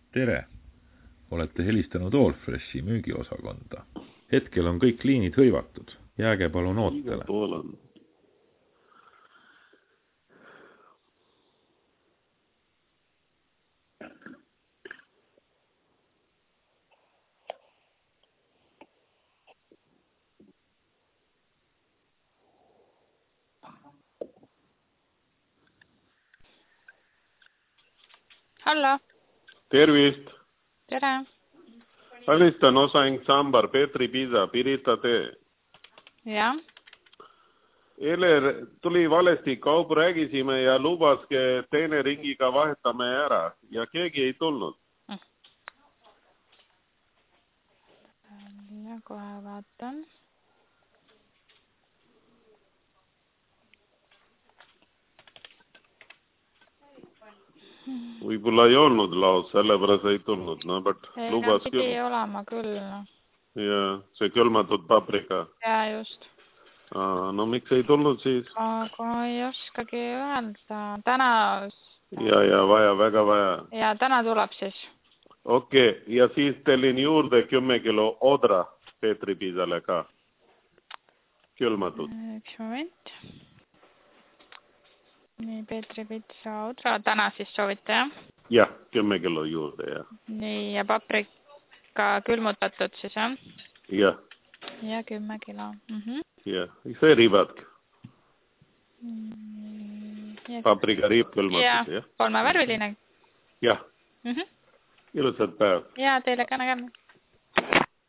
Tere! Olete helistanud Allfreshi müügiosakonda. Hetkel on kõik liinid hõivatud. Jääge palun ootele. Hallo. Tervist. Tere. Alistan Osaing Sambar, Petri Pisa, Pirita tee. Ja. Eile tuli valesti kaup räägisime ja lubaske teine ringiga vahetame ära ja keegi ei tulnud. Ja kohe vaatan. Võib-olla ei olnud laos, sellepärast ei tulnud. No, ei, no pidi olema küll. Ja, see külmatud paprika. Ja, just. No miks ei tulnud siis? Aga ei oskagi öelda. Täna... Ja, vaja, väga vaja. Ja, täna tuleb siis. Okei, ja siis tellin juurde 10 kilo odra Petri Pisale ka. Külmatud. Üks moment. Nii, Petri Pitsa odra. Täna siis soovite, jah? Jah, 10 kilo juurde, jah. Nii, ja paprika külmutatud siis, jah? Jah. Ja 10 kilo. Jah, see riivatk. Paprika riib külmatud, jah? 3 värviline. Jah. Ilusat päev. Ja, teile ka nägemist.